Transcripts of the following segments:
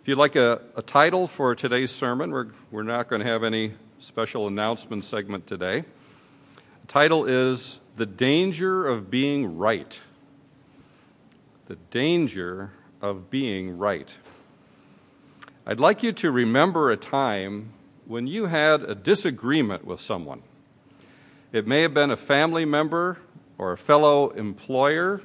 If you'd like a title for today's sermon, we're not going to have any special announcement segment today. The title is The Danger of Being Right. The Danger of Being Right. I'd like you to remember a time when you had a disagreement with someone. It may have been a family member or a fellow employee,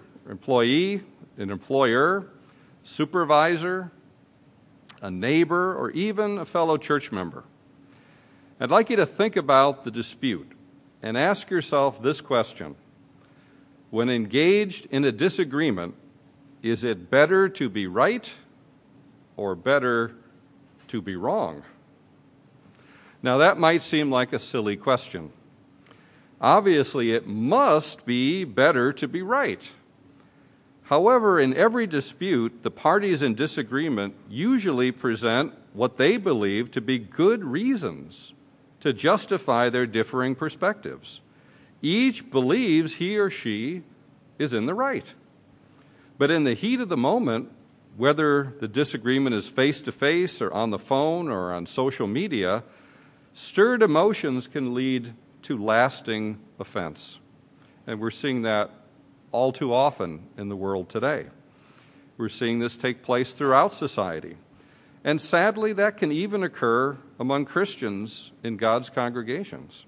an employer, supervisor, a neighbor, or even a fellow church member. I'd like you to think about the dispute and ask yourself this question. When engaged in a disagreement, is it better to be right or better to be wrong? Now, that might seem like a silly question. Obviously, it must be better to be right. However, in every dispute, the parties in disagreement usually present what they believe to be good reasons to justify their differing perspectives. Each believes he or she is in the right. But in the heat of the moment, whether the disagreement is face-to-face or on the phone or on social media, stirred emotions can lead to lasting offense. And we're seeing that all too often in the world today. We're seeing this take place throughout society. And sadly, that can even occur among Christians in God's congregations.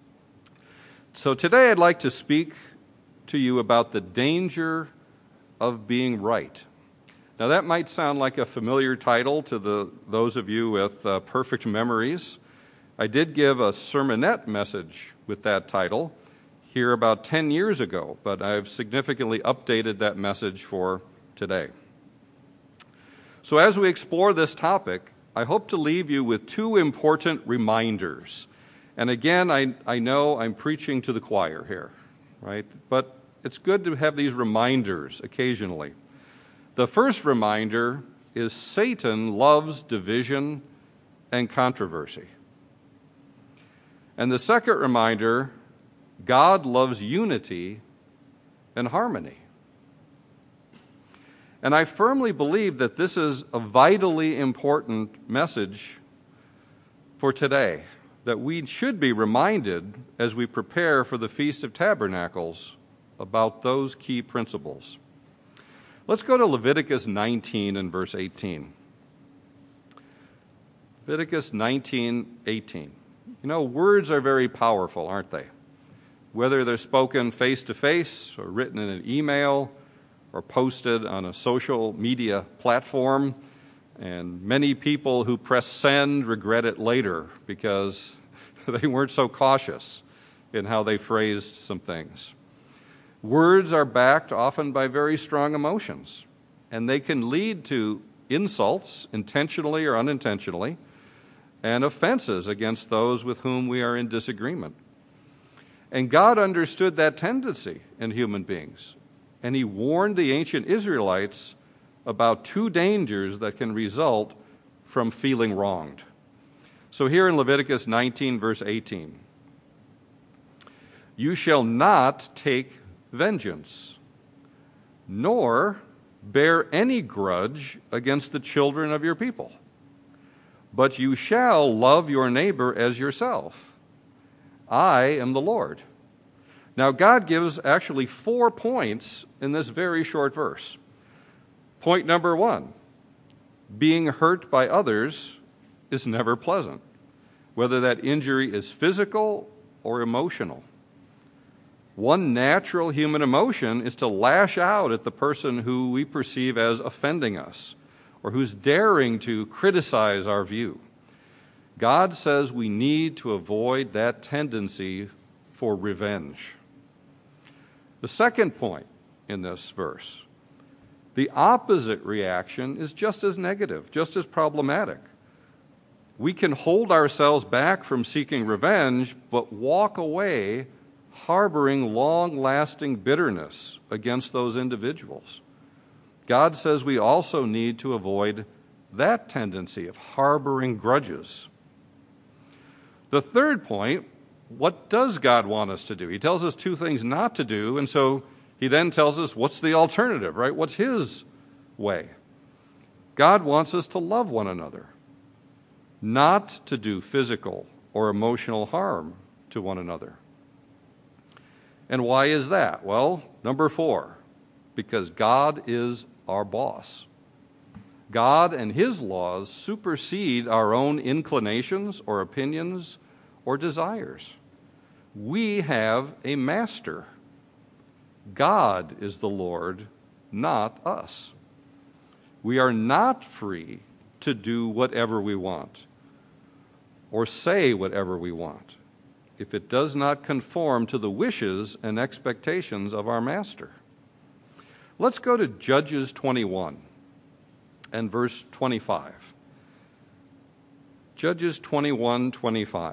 So today I'd like to speak to you about the danger of being right. Now that might sound like a familiar title to those of you with perfect memories. I did give a sermonette message with that title here about 10 years ago, but I've significantly updated that message for today. So as we explore this topic, I hope to leave you with two important reminders. And again, I know I'm preaching to the choir here, right? But it's good to have these reminders occasionally. The first reminder is Satan loves division and controversy. And the second reminder, God loves unity and harmony. And I firmly believe that this is a vitally important message for today, that we should be reminded as we prepare for the Feast of Tabernacles about those key principles. Let's go to Leviticus 19 and verse 18. Leviticus 19:18. You know, words are very powerful, aren't they? Whether they're spoken face-to-face or written in an email or posted on a social media platform, and many people who press send regret it later because they weren't so cautious in how they phrased some things. Words are backed often by very strong emotions, and they can lead to insults, intentionally or unintentionally, and offenses against those with whom we are in disagreement. And God understood that tendency in human beings, and He warned the ancient Israelites about two dangers that can result from feeling wronged. So here in Leviticus 19, verse 18, "You shall not take vengeance, nor bear any grudge against the children of your people, but you shall love your neighbor as yourself. I am the Lord." Now, God gives actually 4 points in this very short verse. Point number 1, being hurt by others is never pleasant, whether that injury is physical or emotional. One natural human emotion is to lash out at the person who we perceive as offending us or who's daring to criticize our view. God says we need to avoid that tendency for revenge. The second point in this verse, the opposite reaction is just as negative, just as problematic. We can hold ourselves back from seeking revenge, but walk away harboring long-lasting bitterness against those individuals. God says we also need to avoid that tendency of harboring grudges. The third point, what does God want us to do? He tells us 2 things not to do, and so He then tells us what's the alternative, right? What's His way? God wants us to love one another, not to do physical or emotional harm to one another. And why is that? Well, number 4, because God is our boss. God and His laws supersede our own inclinations or opinions or desires. We have a master. God is the Lord, not us. We are not free to do whatever we want or say whatever we want if it does not conform to the wishes and expectations of our master. Let's go to Judges 21 and verse 25. Judges 21:25.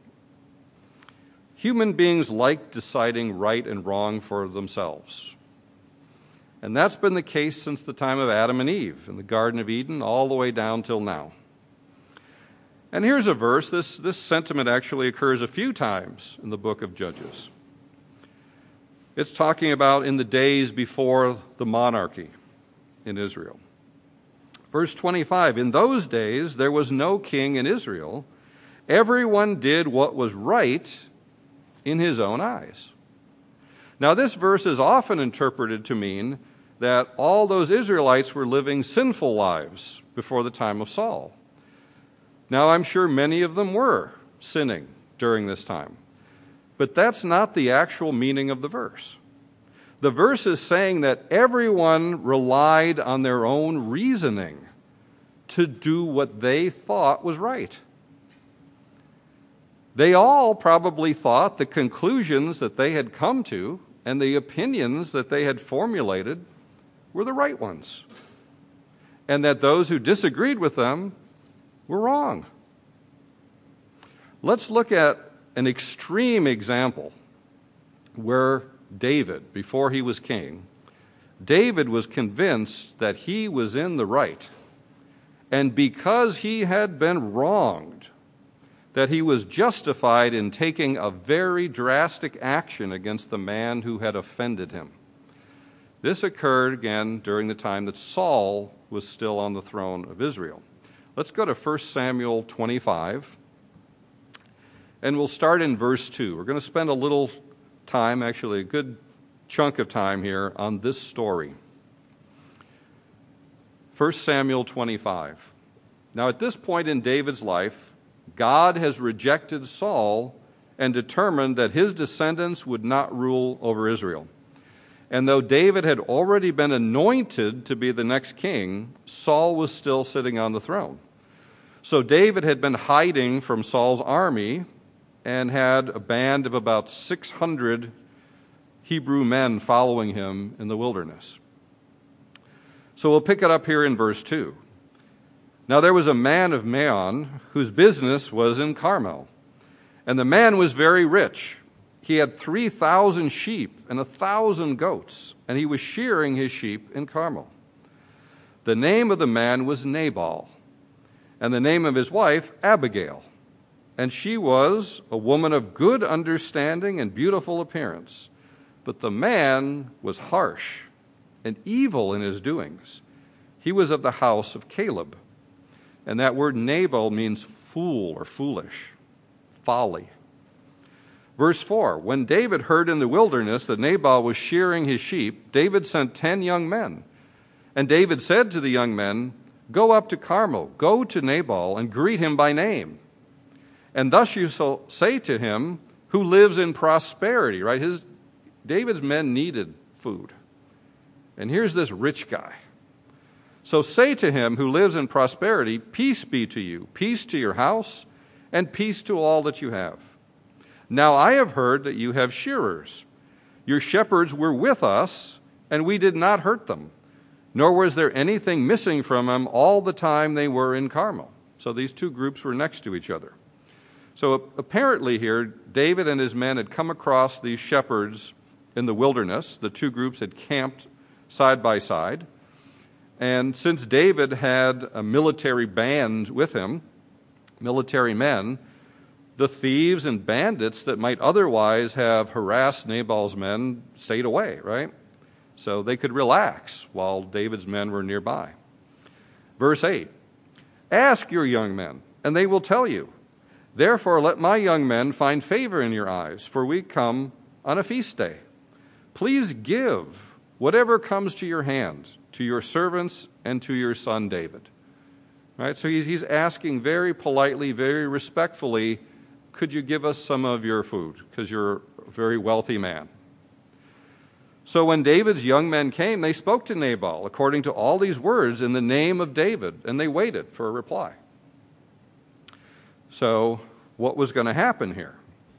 Human beings like deciding right and wrong for themselves. And that's been the case since the time of Adam and Eve in the Garden of Eden all the way down till now. And here's a verse. This sentiment actually occurs a few times in the book of Judges. It's talking about in the days before the monarchy in Israel. Verse 25, in those days there was no king in Israel. Everyone did what was right in his own eyes. Now, this verse is often interpreted to mean that all those Israelites were living sinful lives before the time of Saul. Now, I'm sure many of them were sinning during this time, but that's not the actual meaning of the verse. The verse is saying that everyone relied on their own reasoning to do what they thought was right. They all probably thought the conclusions that they had come to and the opinions that they had formulated were the right ones, and that those who disagreed with them were wrong. Let's look at an extreme example where David, before he was king, David was convinced that he was in the right, and because he had been wronged, that he was justified in taking a very drastic action against the man who had offended him. This occurred again during the time that Saul was still on the throne of Israel. Let's go to 1 Samuel 25, and we'll start in verse 2. We're going to spend a little time, actually a good chunk of time here, on this story. 1 Samuel 25. Now, at this point in David's life, God has rejected Saul and determined that his descendants would not rule over Israel. And though David had already been anointed to be the next king, Saul was still sitting on the throne. So David had been hiding from Saul's army and had a band of about 600 Hebrew men following him in the wilderness. So we'll pick it up here in verse 2. Now there was a man of Maon whose business was in Carmel, and the man was very rich. He had 3,000 sheep and 1,000 goats, and he was shearing his sheep in Carmel. The name of the man was Nabal, and the name of his wife Abigail, and she was a woman of good understanding and beautiful appearance. But the man was harsh and evil in his doings. He was of the house of Caleb. And that word Nabal means fool or foolish, folly. Verse 4, when David heard in the wilderness that Nabal was shearing his sheep, David sent 10 young men. And David said to the young men, go up to Carmel, go to Nabal, and greet him by name. And thus you shall say to him, who lives in prosperity, right? David's men needed food. And here's this rich guy. So say to him who lives in prosperity, peace be to you, peace to your house, and peace to all that you have. Now I have heard that you have shearers. Your shepherds were with us, and we did not hurt them, nor was there anything missing from them all the time they were in Carmel. So these two groups were next to each other. So apparently here, David and his men had come across these shepherds in the wilderness. The two groups had camped side by side. And since David had a military band with him, military men, the thieves and bandits that might otherwise have harassed Nabal's men stayed away, right? So they could relax while David's men were nearby. Verse 8, ask your young men, and they will tell you. Therefore let my young men find favor in your eyes, for we come on a feast day. Please give whatever comes to your hand, to your servants and to your son David. Right? So he's asking very politely, very respectfully, could you give us some of your food? Because you're a very wealthy man. So when David's young men came, they spoke to Nabal according to all these words in the name of David, and they waited for a reply. So what was going to happen here?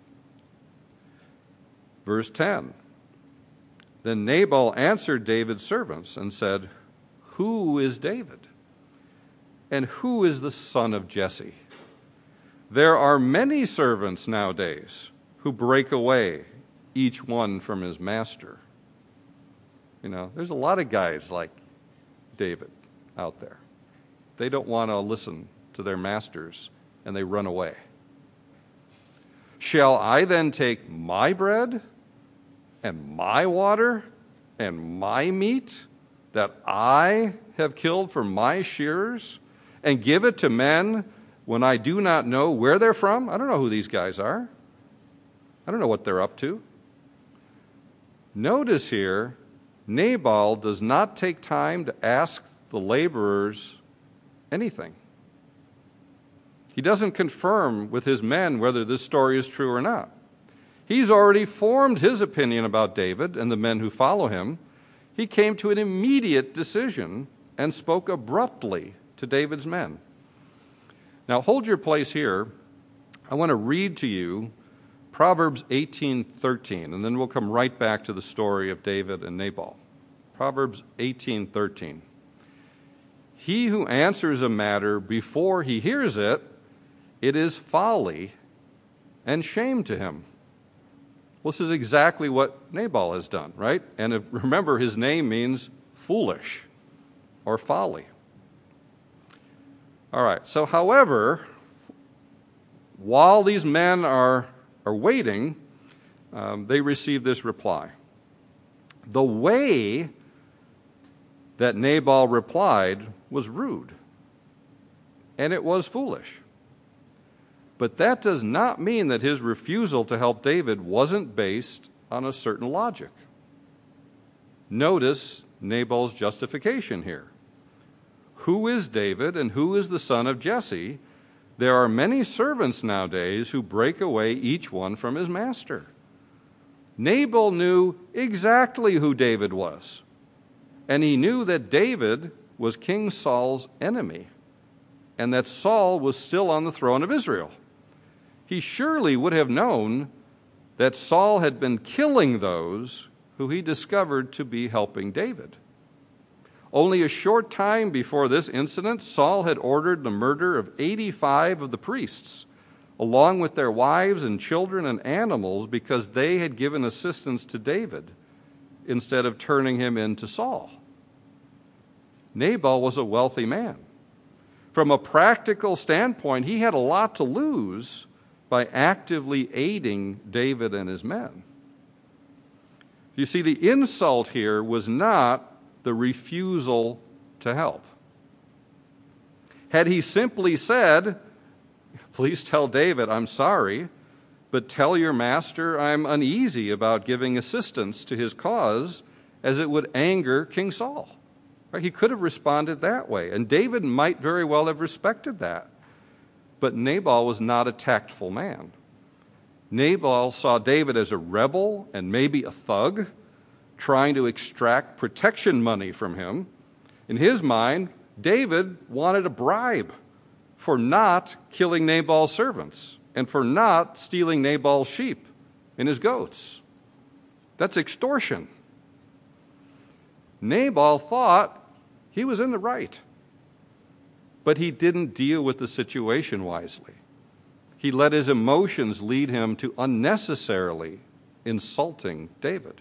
Verse 10. Then Nabal answered David's servants and said, who is David? And who is the son of Jesse? There are many servants nowadays who break away, each one from his master. You know, there's a lot of guys like David out there. They don't want to listen to their masters, and they run away. Shall I then take my bread and my water and my meat that I have killed for my shearers and give it to men when I do not know where they're from? I don't know who these guys are. I don't know what they're up to. Notice here, Nabal does not take time to ask the laborers anything. He doesn't confirm with his men whether this story is true or not. He's already formed his opinion about David and the men who follow him. He came to an immediate decision and spoke abruptly to David's men. Now hold your place here. I want to read to you Proverbs 18:13, and then we'll come right back to the story of David and Nabal. Proverbs 18:13. He who answers a matter before he hears it, it is folly and shame to him. Well, this is exactly what Nabal has done, right? And remember, his name means foolish or folly. All right, so however, while these men are waiting, they receive this reply. The way that Nabal replied was rude, and it was foolish. But that does not mean that his refusal to help David wasn't based on a certain logic. Notice Nabal's justification here. Who is David and who is the son of Jesse? There are many servants nowadays who break away each one from his master. Nabal knew exactly who David was, and he knew that David was King Saul's enemy, and that Saul was still on the throne of Israel. He surely would have known that Saul had been killing those who he discovered to be helping David. Only a short time before this incident, Saul had ordered the murder of 85 of the priests, along with their wives and children and animals, because they had given assistance to David instead of turning him in to Saul. Nabal was a wealthy man. From a practical standpoint, he had a lot to lose by actively aiding David and his men. You see, the insult here was not the refusal to help. Had he simply said, please tell David, I'm sorry, but tell your master I'm uneasy about giving assistance to his cause, as it would anger King Saul. Right? He could have responded that way, and David might very well have respected that. But Nabal was not a tactful man. Nabal saw David as a rebel and maybe a thug, trying to extract protection money from him. In his mind, David wanted a bribe for not killing Nabal's servants and for not stealing Nabal's sheep and his goats. That's extortion. Nabal thought he was in the right, but he didn't deal with the situation wisely. He let his emotions lead him to unnecessarily insulting David.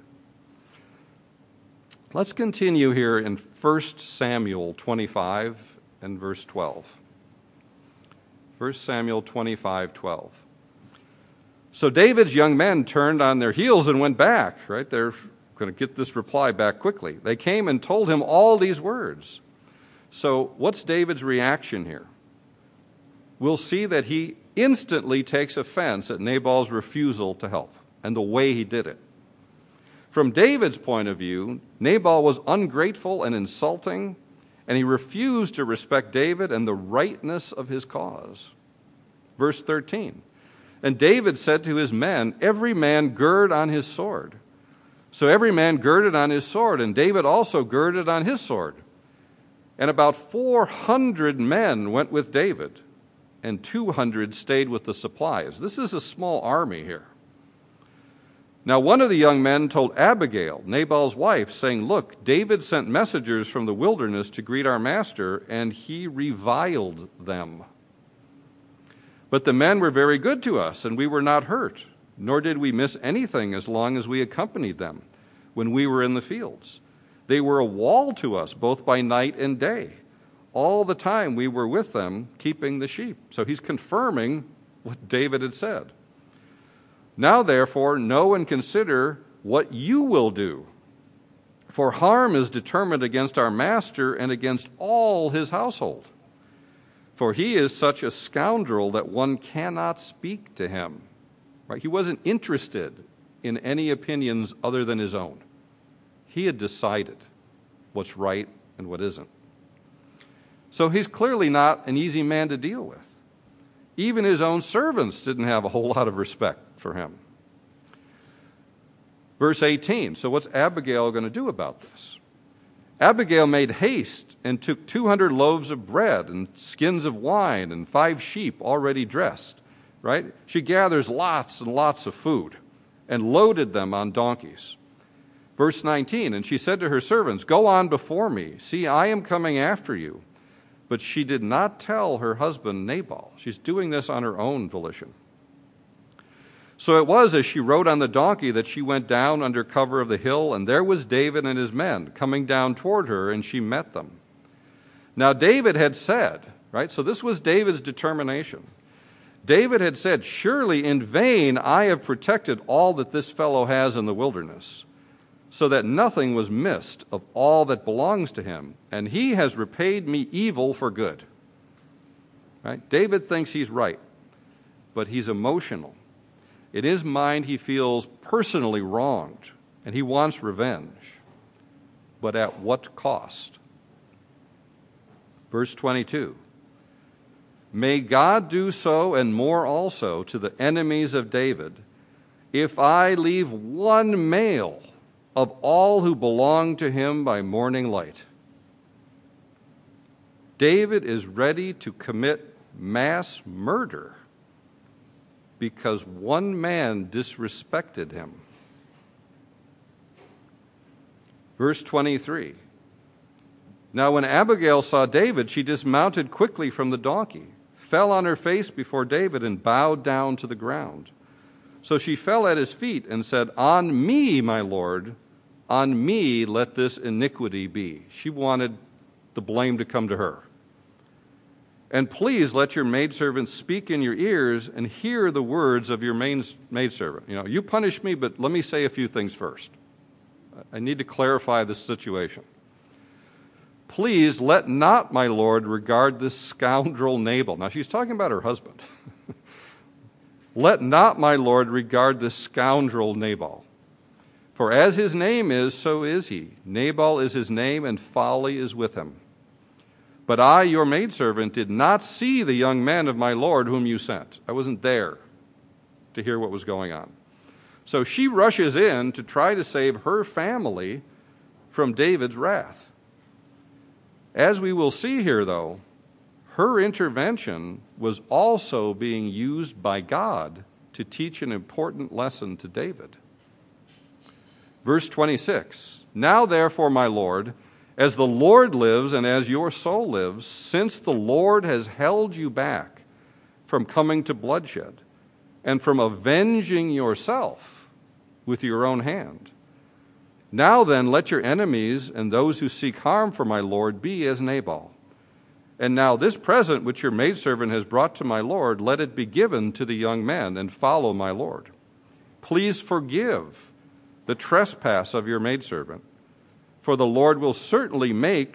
Let's continue here in 1 Samuel 25 and verse 12. 1 Samuel 25:12. So David's young men turned on their heels and went back, right? They're going to get this reply back quickly. They came and told him all these words. So what's David's reaction here? We'll see that he instantly takes offense at Nabal's refusal to help and the way he did it. From David's point of view, Nabal was ungrateful and insulting, and he refused to respect David and the rightness of his cause. Verse 13, and David said to his men, every man gird on his sword. So every man girded on his sword, and David also girded on his sword. And about 400 men went with David, and 200 stayed with the supplies. This is a small army here. Now one of the young men told Abigail, Nabal's wife, saying, look, David sent messengers from the wilderness to greet our master, and he reviled them. But the men were very good to us, and we were not hurt, nor did we miss anything as long as we accompanied them when we were in the fields. They were a wall to us, both by night and day. All the time we were with them, keeping the sheep. So he's confirming what David had said. Now, therefore, know and consider what you will do. For harm is determined against our master and against all his household. For he is such a scoundrel that one cannot speak to him. Right? He wasn't interested in any opinions other than his own. He had decided what's right and what isn't. So he's clearly not an easy man to deal with. Even his own servants didn't have a whole lot of respect for him. Verse 18, so what's Abigail going to do about this? Abigail made haste and took 200 loaves of bread and skins of wine and 5 sheep already dressed, right? She gathers lots and lots of food and loaded them on donkeys. Verse 19, and she said to her servants, go on before me. See, I am coming after you. But she did not tell her husband Nabal. She's doing this on her own volition. So it was as she rode on the donkey that she went down under cover of the hill, and there was David and his men coming down toward her, and she met them. Now David had said, right, so this was David's determination. David had said, surely in vain I have protected all that this fellow has in the wilderness, so that nothing was missed of all that belongs to him, and he has repaid me evil for good. Right? David thinks he's right, but he's emotional. In his mind, he feels personally wronged, and he wants revenge. But at what cost? Verse 22, may God do so and more also to the enemies of David, if I leave one male of all who belong to him by morning light. David is ready to commit mass murder because one man disrespected him. Verse 23. Now when Abigail saw David, she dismounted quickly from the donkey, fell on her face before David, and bowed down to the ground. So she fell at his feet and said, on me, my lord, on me let this iniquity be. She wanted the blame to come to her. And please let your maidservant speak in your ears and hear the words of your maidservant. You know, you punish me, but let me say a few things first. I need to clarify this situation. Please let not my lord regard this scoundrel Nabal. Now she's talking about her husband. Let not my lord regard this scoundrel Nabal. For as his name is, so is he. Nabal is his name, and folly is with him. But I, your maidservant, did not see the young men of my lord whom you sent. I wasn't there to hear what was going on. So she rushes in to try to save her family from David's wrath. As we will see here, though, her intervention was also being used by God to teach an important lesson to David. Verse 26, now therefore, my Lord, as the Lord lives and as your soul lives, since the Lord has held you back from coming to bloodshed and from avenging yourself with your own hand, now then let your enemies and those who seek harm for my Lord be as Nabal. And now this present which your maidservant has brought to my Lord, let it be given to the young men, and follow my Lord. Please forgive the trespass of your maidservant, for the Lord will certainly make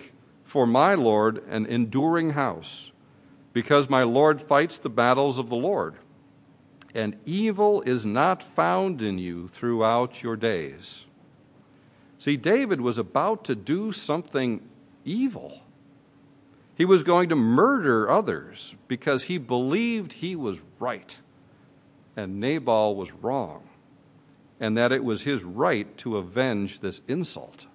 for my Lord an enduring house, because my Lord fights the battles of the Lord, and evil is not found in you throughout your days." See, David was about to do something evil. He was going to murder others because he believed he was right and Nabal was wrong, and that it was his right to avenge this insult.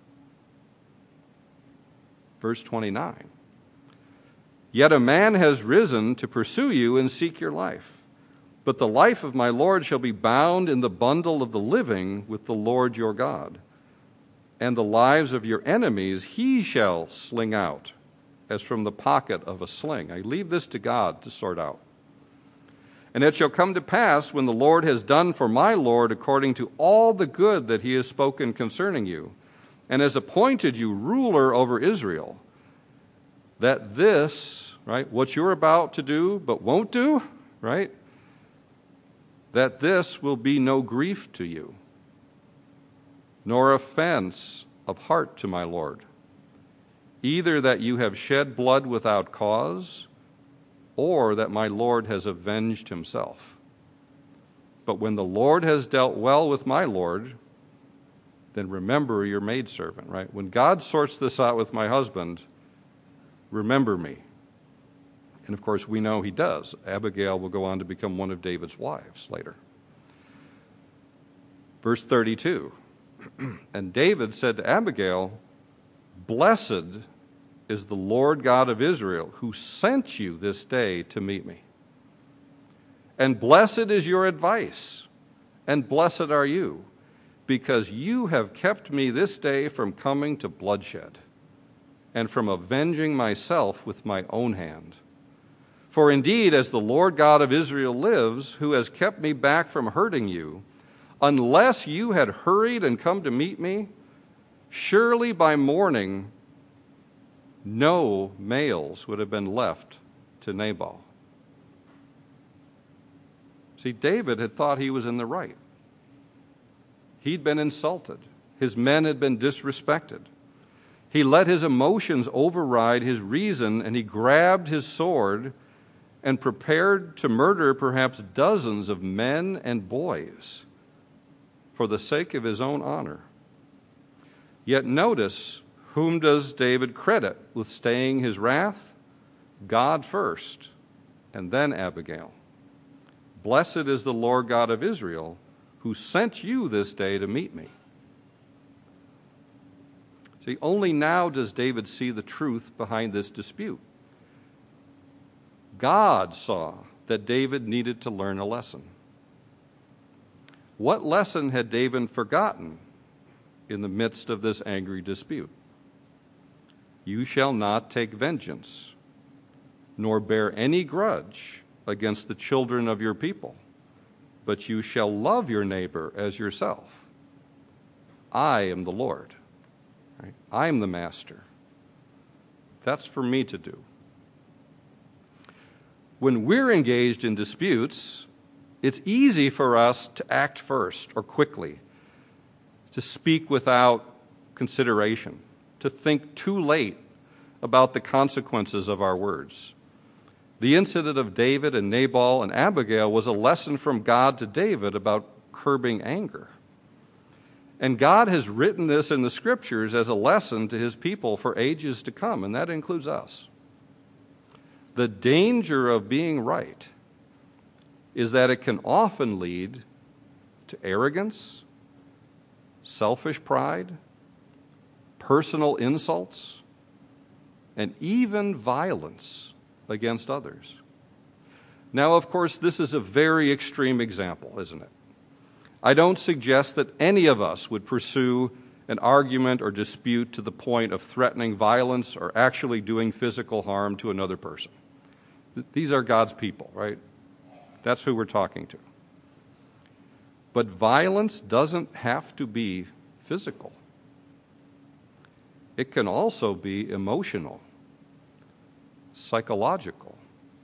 Verse 29, "Yet a man has risen to pursue you and seek your life. But the life of my Lord shall be bound in the bundle of the living with the Lord your God. And the lives of your enemies he shall sling out as from the pocket of a sling." I leave this to God to sort out. "And it shall come to pass, when the Lord has done for my Lord according to all the good that he has spoken concerning you, and has appointed you ruler over Israel, that this," right, what you're about to do but won't do, right, "that this will be no grief to you, nor offense of heart to my Lord, either that you have shed blood without cause, or that my Lord has avenged himself. But when the Lord has dealt well with my Lord, then remember your maidservant," right? When God sorts this out with my husband, remember me. And of course, we know he does. Abigail will go on to become one of David's wives later. Verse 32, "And David said to Abigail, 'Blessed is the Lord God of Israel, who sent you this day to meet me. And blessed is your advice, and blessed are you, because you have kept me this day from coming to bloodshed, and from avenging myself with my own hand. For indeed, as the Lord God of Israel lives, who has kept me back from hurting you, unless you had hurried and come to meet me, surely by morning no males would have been left to Nabal.'" See, David had thought he was in the right. He'd been insulted. His men had been disrespected. He let his emotions override his reason, and he grabbed his sword and prepared to murder perhaps dozens of men and boys for the sake of his own honor. Yet notice, whom does David credit with staying his wrath? God first, and then Abigail. "Blessed is the Lord God of Israel, who sent you this day to meet me." See, only now does David see the truth behind this dispute. God saw that David needed to learn a lesson. What lesson had David forgotten in the midst of this angry dispute? "You shall not take vengeance, nor bear any grudge against the children of your people, but you shall love your neighbor as yourself. I am the Lord." Right? I am the master. That's for me to do. When we're engaged in disputes, it's easy for us to act first or quickly, to speak without consideration, to think too late about the consequences of our words. The incident of David and Nabal and Abigail was a lesson from God to David about curbing anger. And God has written this in the Scriptures as a lesson to his people for ages to come, and that includes us. The danger of being right is that it can often lead to arrogance, selfish pride, personal insults, and even violence against others. Now, of course, this is a very extreme example, isn't it? I don't suggest that any of us would pursue an argument or dispute to the point of threatening violence or actually doing physical harm to another person. These are God's people, right? That's who we're talking to. But violence doesn't have to be physical. It can also be emotional, psychological.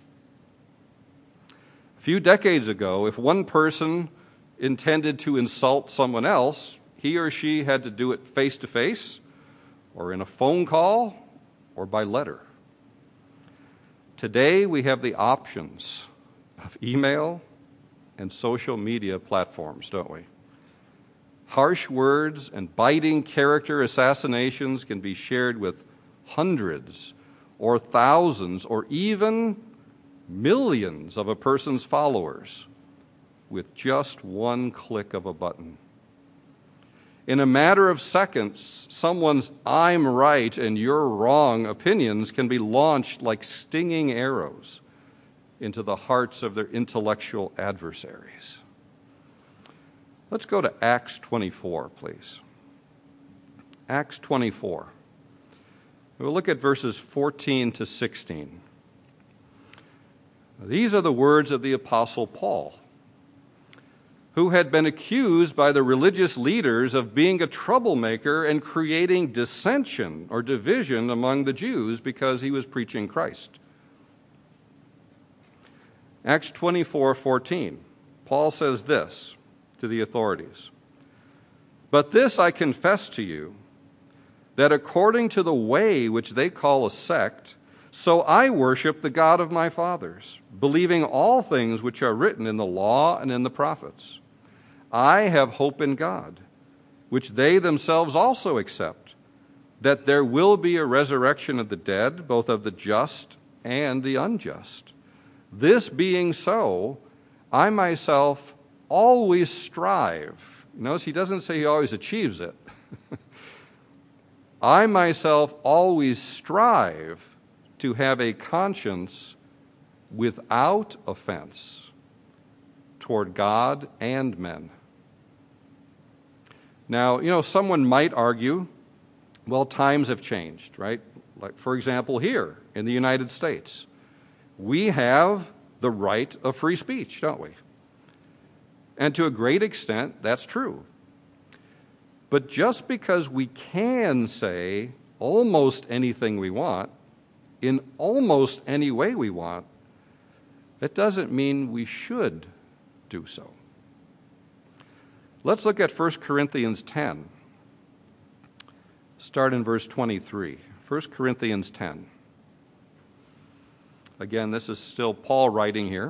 A few decades ago, if one person intended to insult someone else, he or she had to do it face to face, or in a phone call, or by letter. Today we have the options of email and social media platforms, don't we? Harsh words and biting character assassinations can be shared with hundreds or thousands or even millions of a person's followers with just one click of a button. In a matter of seconds, someone's "I'm right and you're wrong" opinions can be launched like stinging arrows into the hearts of their intellectual adversaries. Let's go to Acts 24, please. Acts 24. We'll look at verses 14 to 16. These are the words of the Apostle Paul, who had been accused by the religious leaders of being a troublemaker and creating dissension or division among the Jews because he was preaching Christ. Acts 24:14. Paul says this to the authorities: "But this I confess to you, that according to the way which they call a sect, so I worship the God of my fathers, believing all things which are written in the law and in the prophets. I have hope in God, which they themselves also accept, that there will be a resurrection of the dead, both of the just and the unjust. This being so, I myself always strive." Notice he doesn't say he always achieves it. "I myself always strive to have a conscience without offense toward God and men." Now, someone might argue, well, times have changed, right? Like, for example, here in the United States, we have the right of free speech, don't we? And to a great extent, that's true. But just because we can say almost anything we want, in almost any way we want, that doesn't mean we should do so. Let's look at 1 Corinthians 10. Start in verse 23. 1 Corinthians 10. Again, this is still Paul writing here.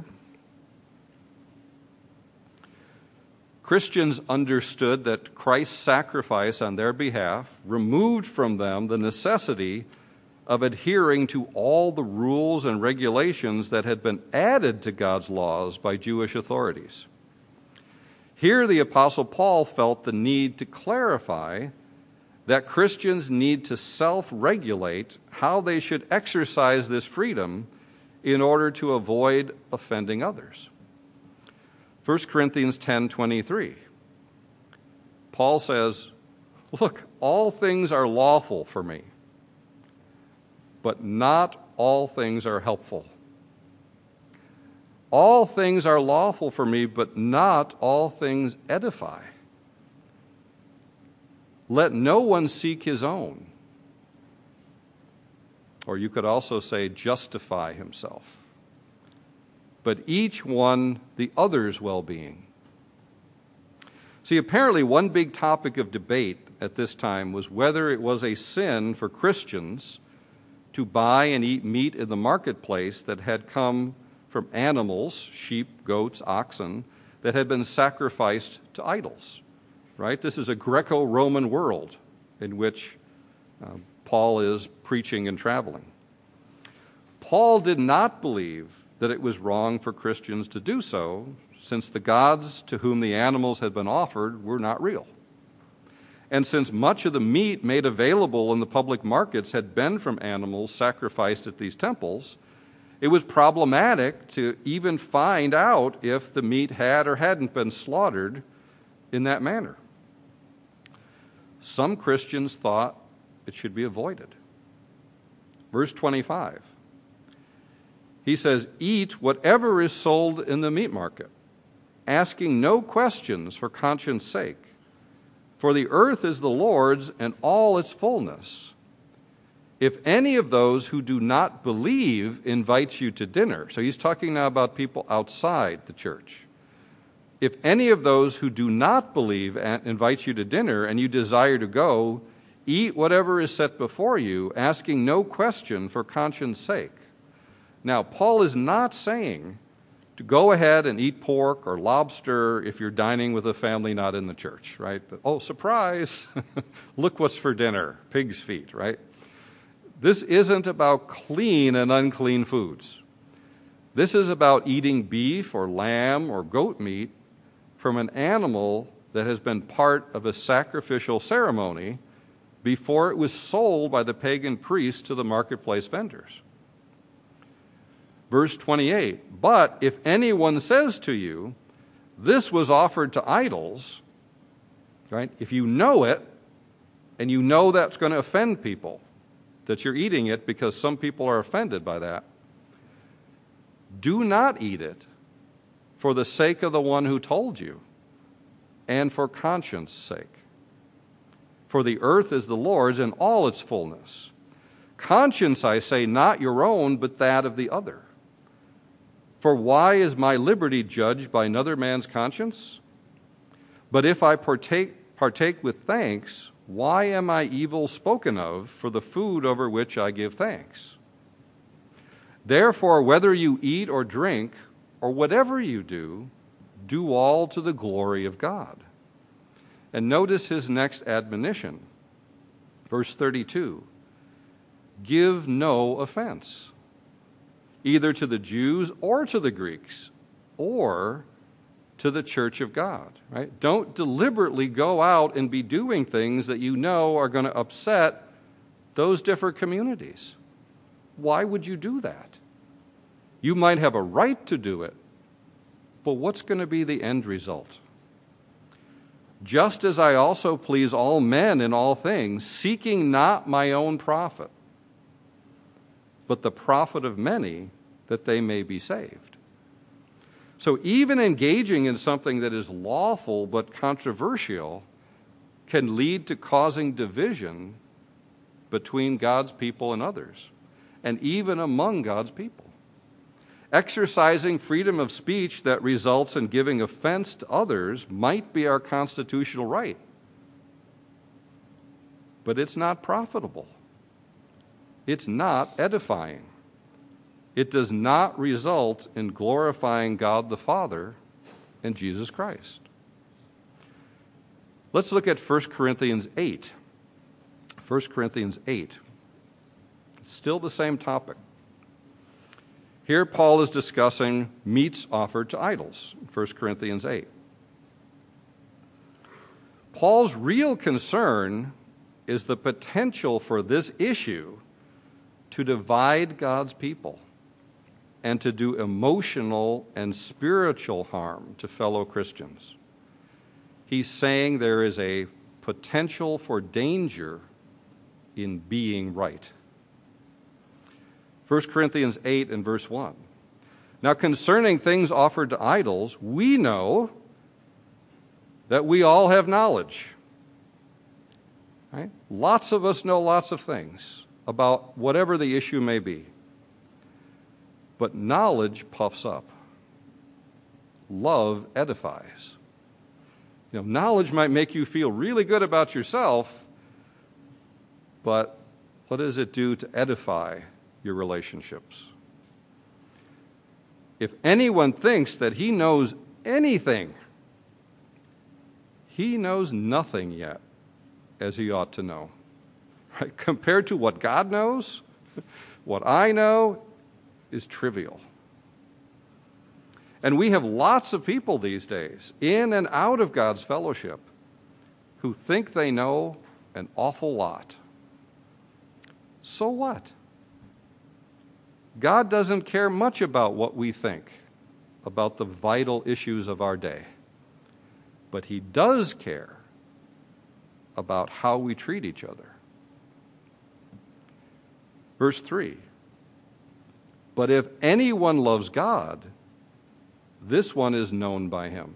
Christians understood that Christ's sacrifice on their behalf removed from them the necessity of adhering to all the rules and regulations that had been added to God's laws by Jewish authorities. Here, the Apostle Paul felt the need to clarify that Christians need to self-regulate how they should exercise this freedom in order to avoid offending others. 1 Corinthians 10:23. Paul says, "Look, all things are lawful for me, but not all things are helpful. All things are lawful for me, but not all things edify. Let no one seek his own." Or you could also say justify himself. "But each one the other's well-being." See, apparently one big topic of debate at this time was whether it was a sin for Christians to buy and eat meat in the marketplace that had come from animals, sheep, goats, oxen, that had been sacrificed to idols, right? This is a Greco-Roman world in which Paul is preaching and traveling. Paul did not believe that it was wrong for Christians to do so, since the gods to whom the animals had been offered were not real. And since much of the meat made available in the public markets had been from animals sacrificed at these temples, it was problematic to even find out if the meat had or hadn't been slaughtered in that manner. Some Christians thought it should be avoided. Verse 25. He says, "Eat whatever is sold in the meat market, asking no questions for conscience sake. For the earth is the Lord's and all its fullness. If any of those who do not believe invites you to dinner," so he's talking now about people outside the church. "If any of those who do not believe invites you to dinner and you desire to go, Eat whatever is set before you, asking no question for conscience sake. Now, Paul is not saying to go ahead and eat pork or lobster if you're dining with a family not in the church, right? But, oh, surprise, look what's for dinner, pig's feet, right? This isn't about clean and unclean foods. This is about eating beef or lamb or goat meat from an animal that has been part of a sacrificial ceremony before it was sold by the pagan priests to the marketplace vendors. Verse 28, but if anyone says to you, this was offered to idols, right? If you know it, and you know that's going to offend people, that you're eating it because some people are offended by that, do not eat it for the sake of the one who told you and for conscience sake. For the earth is the Lord's and all its fullness. Conscience, I say, not your own, but that of the other. For why is my liberty judged by another man's conscience? But if I partake with thanks, why am I evil spoken of for the food over which I give thanks? Therefore, whether you eat or drink, or whatever you do, do all to the glory of God. And notice his next admonition, verse 32. Give no offense, either to the Jews or to the Greeks, or to the church of God, right? Don't deliberately go out and be doing things that you know are going to upset those different communities. Why would you do that? You might have a right to do it, but what's going to be the end result? Just as I also please all men in all things, seeking not my own profit, but the profit of many, that they may be saved. So even engaging in something that is lawful but controversial can lead to causing division between God's people and others, and even among God's people. Exercising freedom of speech that results in giving offense to others might be our constitutional right, but it's not profitable. It's not edifying. It does not result in glorifying God the Father and Jesus Christ. Let's look at 1 Corinthians 8. 1 Corinthians 8. It's still the same topic. Here Paul is discussing meats offered to idols, 1 Corinthians 8. Paul's real concern is the potential for this issue to divide God's people and to do emotional and spiritual harm to fellow Christians. He's saying there is a potential for danger in being right. 1 Corinthians 8 and verse 1. Now concerning things offered to idols, we know that we all have knowledge. Right? Lots of us know lots of things about whatever the issue may be. But knowledge puffs up. Love edifies. Knowledge might make you feel really good about yourself, but what does it do to edify your relationships? If anyone thinks that he knows anything, he knows nothing yet as he ought to know. Right? Compared to what God knows, what I know is trivial. And we have lots of people these days, in and out of God's fellowship, who think they know an awful lot. So what? God doesn't care much about what we think about the vital issues of our day. But he does care about how we treat each other. Verse 3. But if anyone loves God, this one is known by him.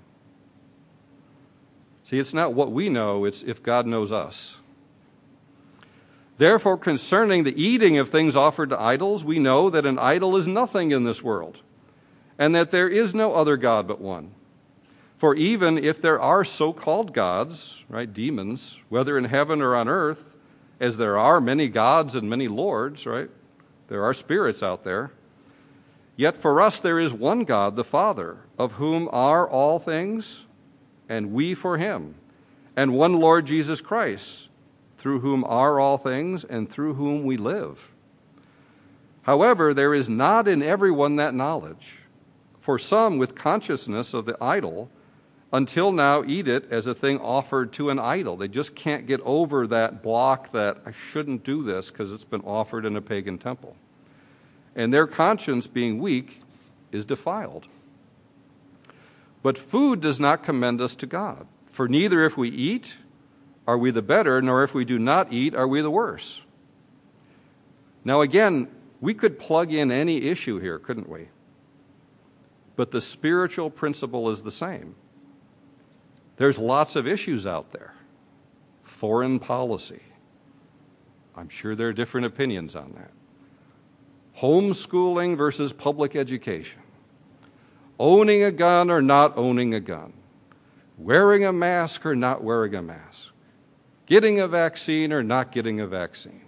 See, it's not what we know, it's if God knows us. Therefore, concerning the eating of things offered to idols, we know that an idol is nothing in this world, and that there is no other God but one. For even if there are so-called gods, right, demons, whether in heaven or on earth, as there are many gods and many lords, right? There are spirits out there. Yet for us there is one God, the Father, of whom are all things, and we for him, and one Lord Jesus Christ, through whom are all things, and through whom we live. However, there is not in everyone that knowledge. For some, with consciousness of the idol, until now eat it as a thing offered to an idol. They just can't get over that block that I shouldn't do this because it's been offered in a pagan temple. And their conscience, being weak, is defiled. But food does not commend us to God. For neither if we eat are we the better, nor if we do not eat are we the worse. Now again, we could plug in any issue here, couldn't we? But the spiritual principle is the same. There's lots of issues out there. Foreign policy. I'm sure there are different opinions on that. Homeschooling versus public education. Owning a gun or not owning a gun. Wearing a mask or not wearing a mask. Getting a vaccine or not getting a vaccine.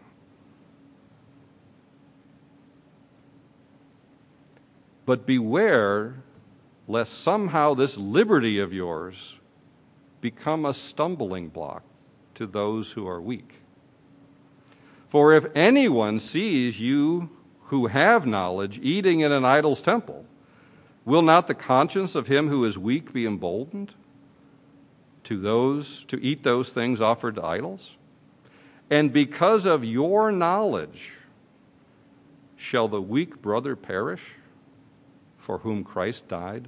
But beware lest somehow this liberty of yours become a stumbling block to those who are weak. For if anyone sees you who have knowledge eating in an idol's temple, will not the conscience of him who is weak be emboldened to eat those things offered to idols? And because of your knowledge, shall the weak brother perish for whom Christ died?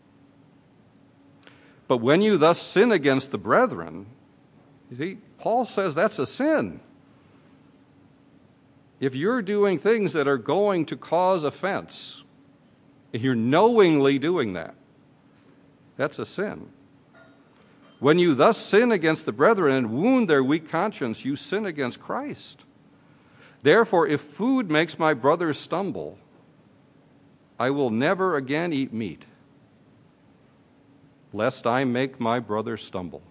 But when you thus sin against the brethren, you see, Paul says that's a sin. If you're doing things that are going to cause offense, if you're knowingly doing that, that's a sin. When you thus sin against the brethren and wound their weak conscience, you sin against Christ. Therefore, if food makes my brothers stumble, I will never again eat meat, lest I make my brother stumble.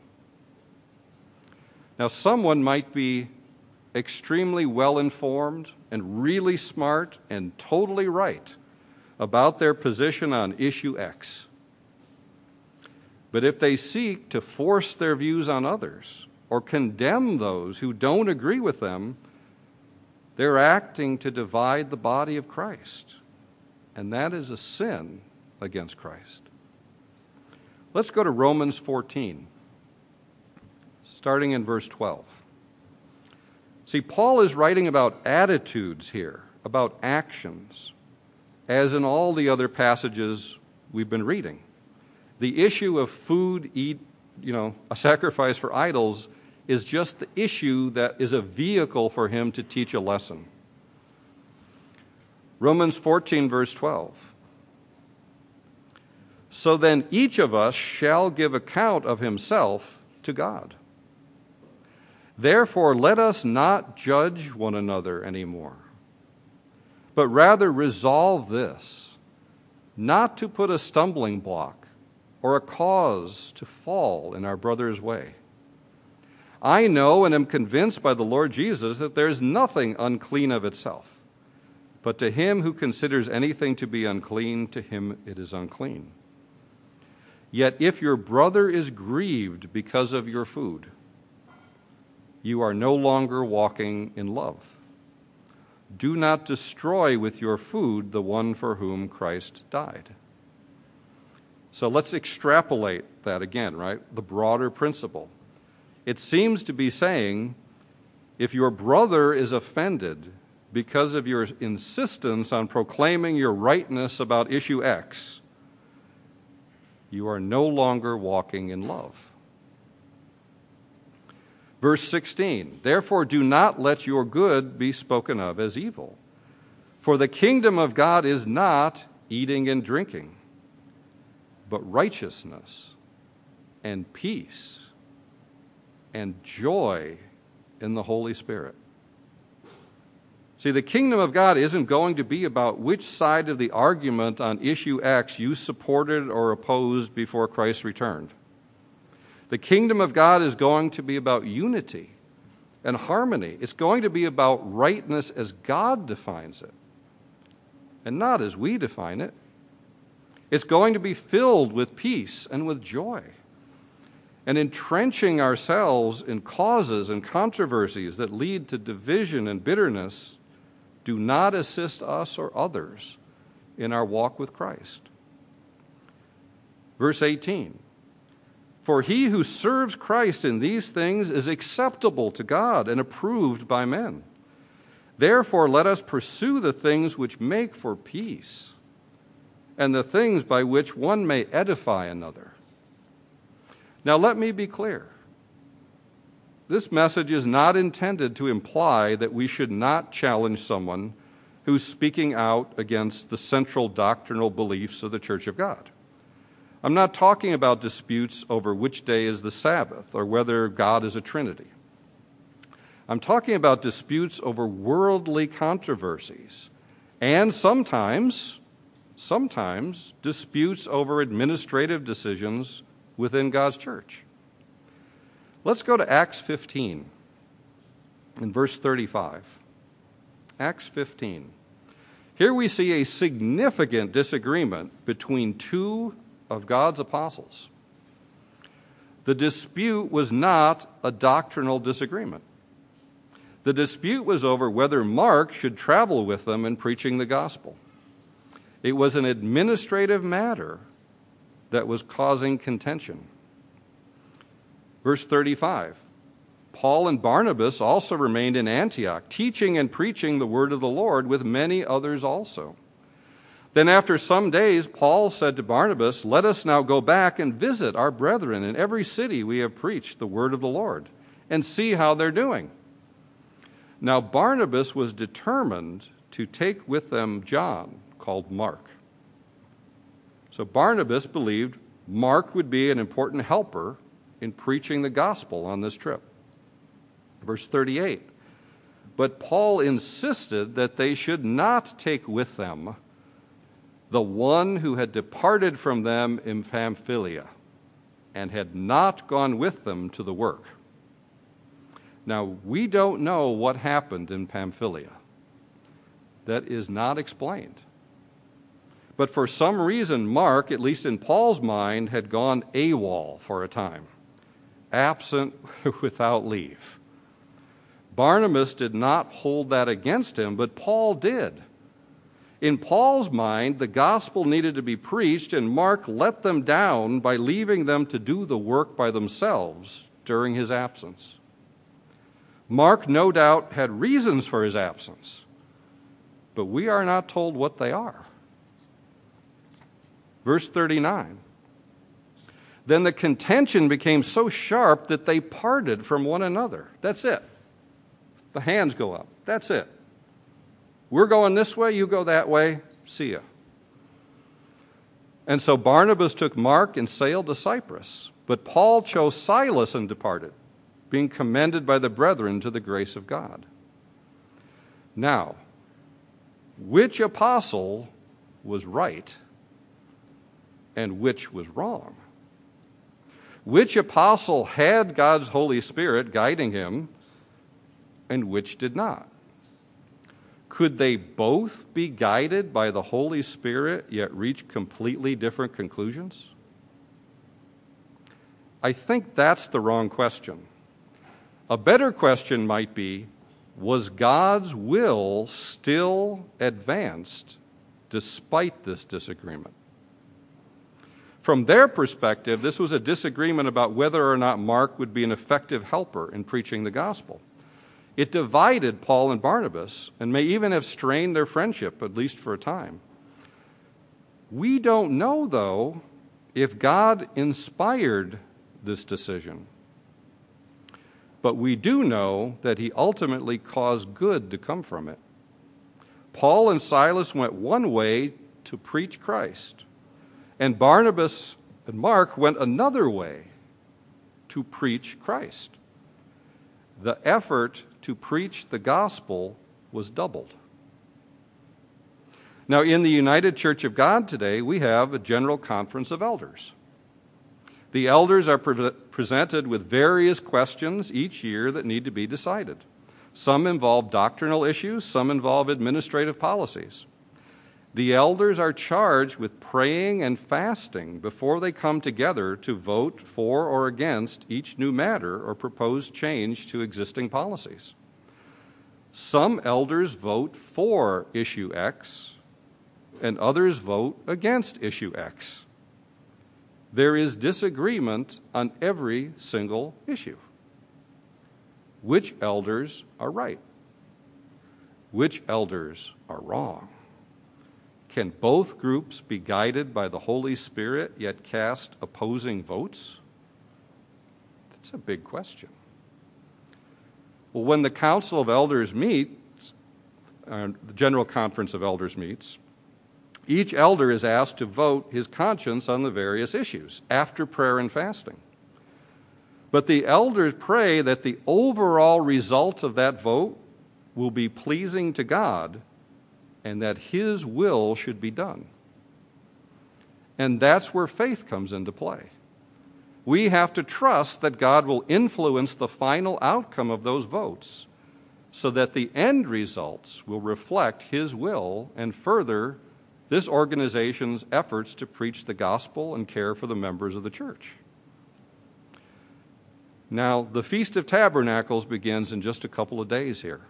Now, someone might be extremely well-informed and really smart and totally right about their position on issue X. But if they seek to force their views on others or condemn those who don't agree with them, they're acting to divide the body of Christ. And that is a sin against Christ. Let's go to Romans 14, starting in verse 12. See, Paul is writing about attitudes here, about actions, as in all the other passages we've been reading. The issue of food, a sacrifice for idols, is just the issue that is a vehicle for him to teach a lesson. Romans 14, verse 12. So then each of us shall give account of himself to God. Therefore, let us not judge one another anymore, but rather resolve this, not to put a stumbling block or a cause to fall in our brother's way. I know and am convinced by the Lord Jesus that there is nothing unclean of itself. But to him who considers anything to be unclean, to him it is unclean. Yet if your brother is grieved because of your food, you are no longer walking in love. Do not destroy with your food the one for whom Christ died. So let's extrapolate that again, right? The broader principle. It seems to be saying, if your brother is offended because of your insistence on proclaiming your rightness about issue X, you are no longer walking in love. Verse 16, therefore do not let your good be spoken of as evil. For the kingdom of God is not eating and drinking, but righteousness and peace and joy in the Holy Spirit. See, the kingdom of God isn't going to be about which side of the argument on issue X you supported or opposed before Christ returned. The kingdom of God is going to be about unity and harmony. It's going to be about rightness as God defines it, and not as we define it. It's going to be filled with peace and with joy. And entrenching ourselves in causes and controversies that lead to division and bitterness do not assist us or others in our walk with Christ. Verse 18, for he who serves Christ in these things is acceptable to God and approved by men. Therefore, let us pursue the things which make for peace and the things by which one may edify another. Now, let me be clear. This message is not intended to imply that we should not challenge someone who's speaking out against the central doctrinal beliefs of the Church of God. I'm not talking about disputes over which day is the Sabbath or whether God is a Trinity. I'm talking about disputes over worldly controversies and sometimes disputes over administrative decisions within God's church. Let's go to Acts 15 in verse 35. Acts 15. Here we see a significant disagreement between two of God's apostles. The dispute was not a doctrinal disagreement. The dispute was over whether Mark should travel with them in preaching the gospel. It was an administrative matter that was causing contention. Verse 35, Paul and Barnabas also remained in Antioch, teaching and preaching the word of the Lord with many others also. Then after some days, Paul said to Barnabas, let us now go back and visit our brethren in every city we have preached the word of the Lord, and see how they're doing. Now Barnabas was determined to take with them John, called Mark. So Barnabas believed Mark would be an important helper in preaching the gospel on this trip. Verse 38, but Paul insisted that they should not take with them the one who had departed from them in Pamphylia and had not gone with them to the work. Now, we don't know what happened in Pamphylia. That is not explained. But for some reason, Mark, at least in Paul's mind, had gone AWOL for a time, absent without leave. Barnabas did not hold that against him, but Paul did. In Paul's mind, the gospel needed to be preached, and Mark let them down by leaving them to do the work by themselves during his absence. Mark, no doubt, had reasons for his absence, but we are not told what they are. Verse 39, then the contention became so sharp that they parted from one another. That's it. The hands go up. That's it. We're going this way, you go that way, see ya. And so Barnabas took Mark and sailed to Cyprus, but Paul chose Silas and departed, being commended by the brethren to the grace of God. Now, which apostle was right and which was wrong? Which apostle had God's Holy Spirit guiding him and which did not? Could they both be guided by the Holy Spirit yet reach completely different conclusions? I think that's the wrong question. A better question might be, was God's will still advanced despite this disagreement? From their perspective, this was a disagreement about whether or not Mark would be an effective helper in preaching the gospel. It divided Paul and Barnabas and may even have strained their friendship, at least for a time. We don't know, though, if God inspired this decision. But we do know that he ultimately caused good to come from it. Paul and Silas went one way to preach Christ, and Barnabas and Mark went another way to preach Christ. The effort to preach the gospel was doubled. Now, in the United Church of God today, we have a General Conference of Elders. The elders are presented with various questions each year that need to be decided. Some involve doctrinal issues, some involve administrative policies. The elders are charged with praying and fasting before they come together to vote for or against each new matter or proposed change to existing policies. Some elders vote for issue X, and others vote against issue X. There is disagreement on every single issue. Which elders are right? Which elders are wrong? Can both groups be guided by the Holy Spirit yet cast opposing votes? That's a big question. Well, when the Council of Elders meets, the General Conference of Elders meets, each elder is asked to vote his conscience on the various issues after prayer and fasting. But the elders pray that the overall result of that vote will be pleasing to God and that His will should be done. And that's where faith comes into play. We have to trust that God will influence the final outcome of those votes so that the end results will reflect His will and further this organization's efforts to preach the gospel and care for the members of the church. Now, the Feast of Tabernacles begins in just a couple of days here.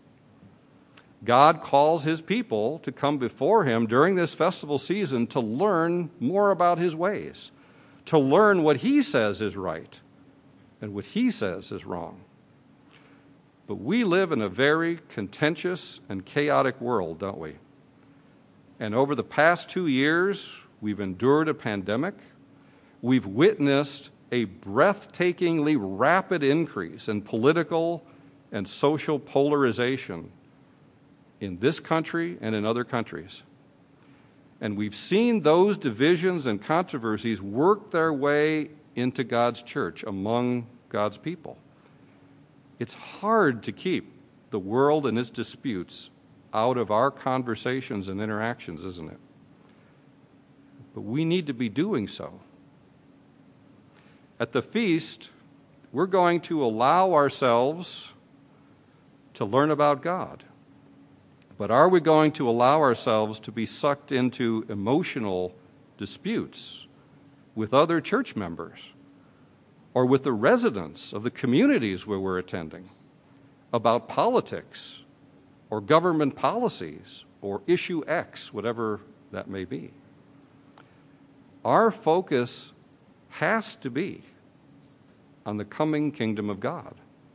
God calls His people to come before Him during this festival season to learn more about His ways, to learn what He says is right and what He says is wrong. But we live in a very contentious and chaotic world, don't we? And over the past 2 years, we've endured a pandemic. We've witnessed a breathtakingly rapid increase in political and social polarization in this country and in other countries. And we've seen those divisions and controversies work their way into God's church, among God's people. It's hard to keep the world and its disputes out of our conversations and interactions, isn't it? But we need to be doing so. At the feast, we're going to allow ourselves to learn about God. But are we going to allow ourselves to be sucked into emotional disputes with other church members or with the residents of the communities where we're attending about politics or government policies or issue X, whatever that may be? Our focus has to be on the coming kingdom of God.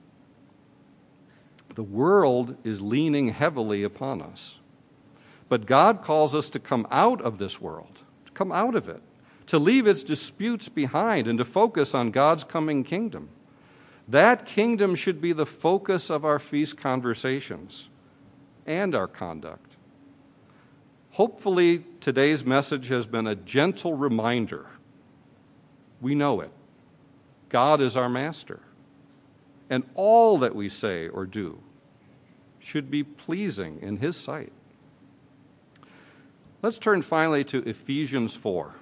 The world is leaning heavily upon us. But God calls us to come out of this world, to come out of it, to leave its disputes behind and to focus on God's coming kingdom. That kingdom should be the focus of our feast conversations and our conduct. Hopefully, today's message has been a gentle reminder. We know it. God is our master. And all that we say or do should be pleasing in His sight. Let's turn finally to Ephesians 4.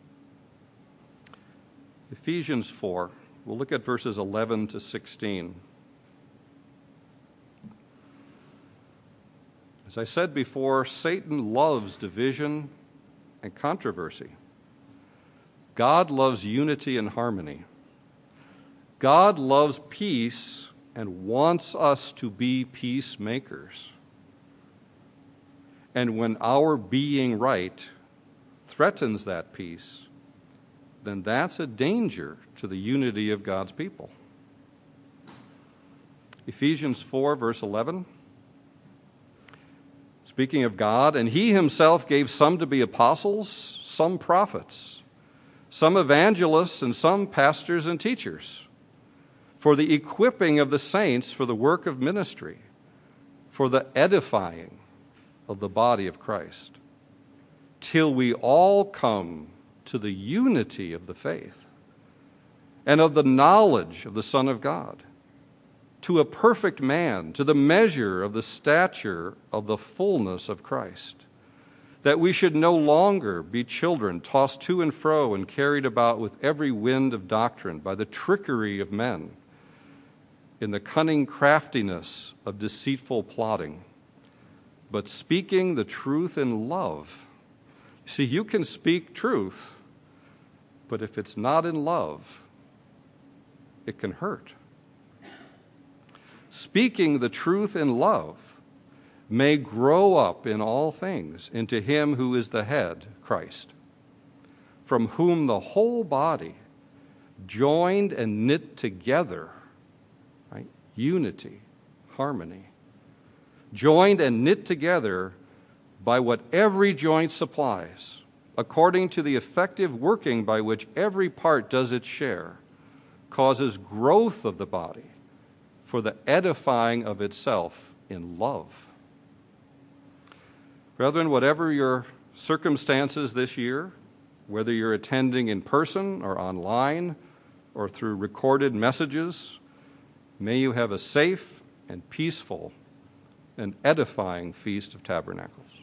Ephesians 4. We'll look at verses 11 to 16. As I said before, Satan loves division and controversy. God loves unity and harmony. God loves peace and wants us to be peacemakers. And when our being right threatens that peace, then that's a danger to the unity of God's people. Ephesians 4, verse 11. Speaking of God, and He Himself gave some to be apostles, some prophets, some evangelists, and some pastors and teachers, for the equipping of the saints for the work of ministry, for the edifying of the body of Christ, till we all come to the unity of the faith and of the knowledge of the Son of God, to a perfect man, to the measure of the stature of the fullness of Christ, that we should no longer be children tossed to and fro and carried about with every wind of doctrine by the trickery of men, in the cunning craftiness of deceitful plotting, but speaking the truth in love. See, you can speak truth, but if it's not in love, it can hurt. Speaking the truth in love may grow up in all things into him who is the head, Christ, from whom the whole body, joined and knit together, right? Unity, harmony, joined and knit together by what every joint supplies, according to the effective working by which every part does its share, causes growth of the body for the edifying of itself in love. Brethren, whatever your circumstances this year, whether you're attending in person or online or through recorded messages, may you have a safe and peaceful and edifying Feast of Tabernacles.